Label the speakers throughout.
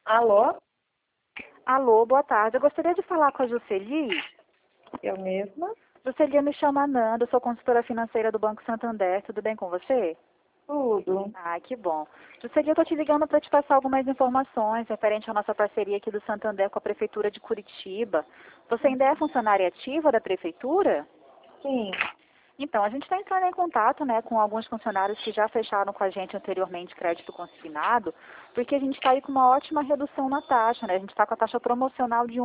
Speaker 1: Alô?
Speaker 2: Alô, boa tarde. Eu gostaria de falar com a Jusceli.
Speaker 1: Eu mesma?
Speaker 2: Jusceli, eu me chamo Ananda, eu sou consultora financeira do Banco Santander. Tudo bem com você?
Speaker 1: Tudo.
Speaker 2: Ah, que bom. Jusceli, eu estou te ligando para te passar algumas informações referente à nossa parceria aqui do Santander com a Prefeitura de Curitiba. Você ainda é funcionária ativa da Prefeitura?
Speaker 1: Sim.
Speaker 2: Então, a gente está entrando em contato, né, com alguns funcionários que já fecharam com a gente anteriormente crédito consignado, porque a gente está aí com uma ótima redução na taxa, né? A gente está com a taxa promocional de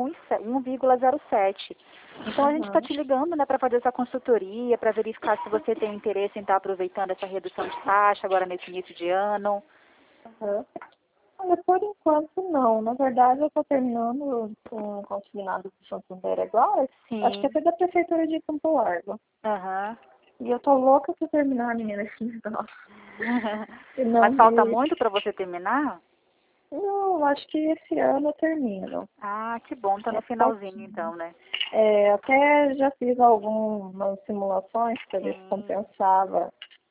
Speaker 2: 1,07. Então, a gente está
Speaker 1: Aham.
Speaker 2: te ligando, né, para fazer essa consultoria, para verificar se você tem interesse em estar aproveitando essa redução de taxa agora nesse início de ano.
Speaker 1: Aham. Olha, por enquanto não. Na verdade, eu estou terminando com o consignado do Santander agora. Acho que
Speaker 2: Sim.
Speaker 1: até da Prefeitura de Campo Largo.
Speaker 2: Aham.
Speaker 1: E eu tô louca pra terminar a minha licença. E
Speaker 2: Mas
Speaker 1: não
Speaker 2: falta
Speaker 1: de...
Speaker 2: muito para você terminar?
Speaker 1: Não, acho que esse ano eu termino.
Speaker 2: Ah, que bom, tá
Speaker 1: É
Speaker 2: no finalzinho
Speaker 1: pouquinho.
Speaker 2: então, né?
Speaker 1: Até já fiz algumas simulações para ver se
Speaker 2: Sim.
Speaker 1: compensava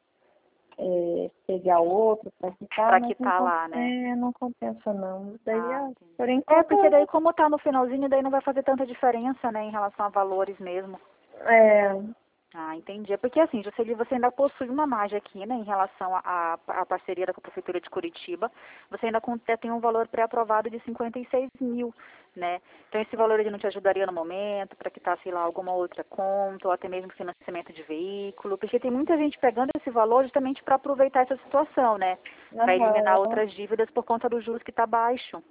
Speaker 1: pegar outro para quitar,
Speaker 2: Para
Speaker 1: mas não,
Speaker 2: quitar lá, né?
Speaker 1: não compensa não. Daí,
Speaker 2: Ah,
Speaker 1: por
Speaker 2: entendi. É,
Speaker 1: enquanto,
Speaker 2: porque daí como tá no finalzinho, daí não vai fazer tanta diferença, né, em relação a valores mesmo.
Speaker 1: é,
Speaker 2: Ah, entendi. É porque assim, Juscelia, você ainda possui uma margem aqui, né, em relação à parceria da Prefeitura de Curitiba. Você ainda tem um valor pré-aprovado de 56 mil, né? Então esse valor ele não te ajudaria no momento para quitar, sei lá, alguma outra conta ou até mesmo financiamento de veículo, porque tem muita gente pegando esse valor justamente para aproveitar essa situação, né? Para eliminar
Speaker 1: aham,
Speaker 2: outras dívidas por conta dos juros que está baixo.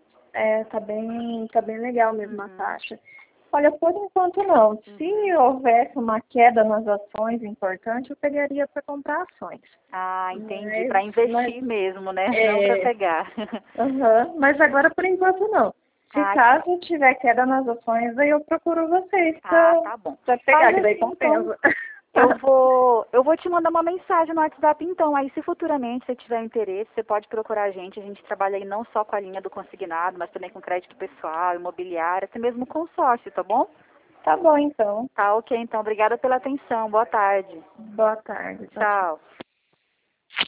Speaker 1: tá bem legal mesmo a
Speaker 2: Uhum.
Speaker 1: taxa. Olha, por enquanto não. Se
Speaker 2: Uhum.
Speaker 1: houvesse uma queda nas ações importante, eu pegaria para comprar ações.
Speaker 2: Ah, entendi.
Speaker 1: Mas,
Speaker 2: Para
Speaker 1: mas,
Speaker 2: investir mesmo, né? Não para
Speaker 1: é,
Speaker 2: pegar.
Speaker 1: mas agora por enquanto não. Se
Speaker 2: Ah, que bom.
Speaker 1: caso tiver queda nas ações, aí eu procuro vocês
Speaker 2: Ah, tá bom.
Speaker 1: para
Speaker 2: Faz
Speaker 1: pegar, que daí
Speaker 2: assim, então.
Speaker 1: compensa.
Speaker 2: Eu vou te mandar uma mensagem no WhatsApp, então. Aí, se futuramente você tiver interesse, você pode procurar a gente. A gente trabalha aí não só com a linha do consignado, mas também com crédito pessoal, imobiliário, até mesmo consórcio, tá bom?
Speaker 1: Tá bom, então.
Speaker 2: Tá, ok, então. Obrigada pela atenção. Boa tarde.
Speaker 1: Boa tarde. Tchau, tchau.
Speaker 2: Tchau.